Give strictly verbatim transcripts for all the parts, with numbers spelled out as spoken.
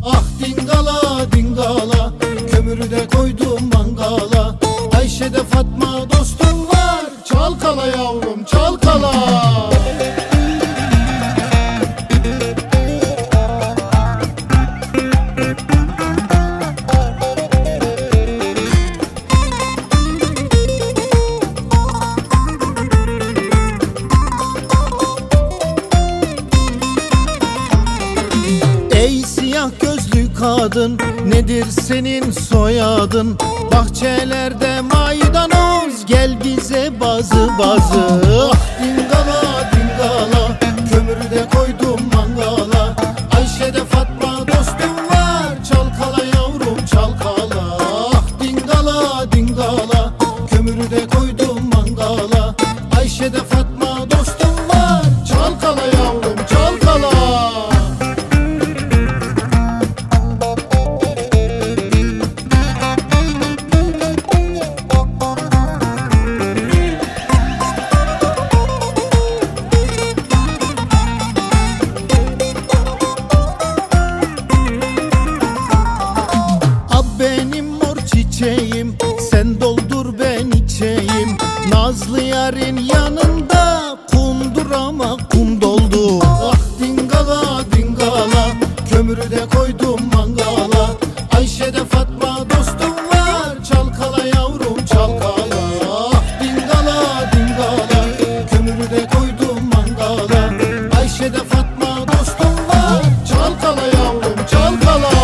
Ah dingala dingala, kömürü de koydum mangala. Ayşe'de Fatma dostum var, çalkala yavrum çalkala. Ey siyah gözlü kadın, nedir senin soyadın? Bahçelerde maydanoz, gel bize bazı bazı. Ah dingala dingala, kömürü de koydum mangala. Ayşe'de Fatma dostum var, çalkala yavrum çalkala. Ah dingala dingala, kömürü de koydum mangala. Ayşe'de Fatma dostum var, çalkala yavrum çalkala. Çiçeğim, sen doldur ben içeyim. Nazlı yarın yanında kundurama kum doldu. Ah dingala dingala, kömürü de koydum mangala. Ayşe'de Fatma dostum var, çalkala yavrum çalkala. Ah dingala dingala, kömürü de koydum mangala. Ayşe'de Fatma dostum var, çalkala yavrum çalkala.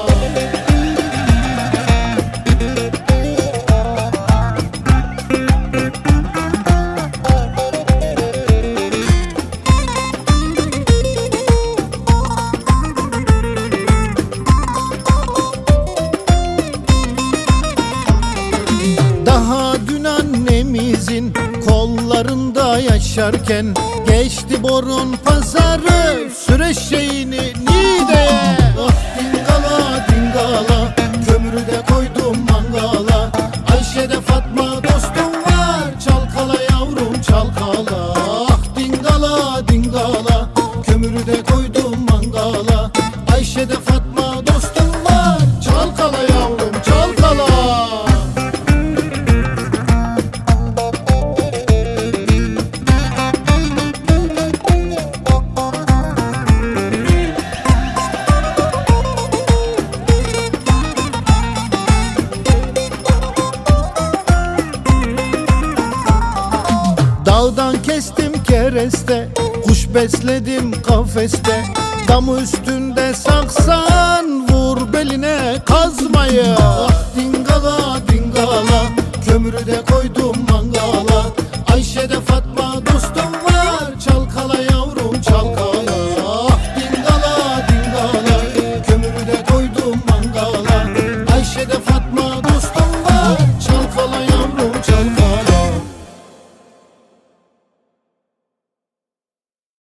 Daha dün annemizin kollarında yaşarken geçti borun pazarı, süreşeğini Niğde'ye. Ah dingala dingala, kömürü de koydum mangala. Ayşe'de Fatma dostum var, çalkala yavrum çalkala. Ah dingala dingala, kömürü de koydum mangala. Ayşe'de Fatma dostum var, çalkala yavrum çalkala. Dağdan kestim kereste, kuş besledim kafeste. Damı üstünde saksan, vur beline kazmayı. Ah dingala dingala, kömürü de koydum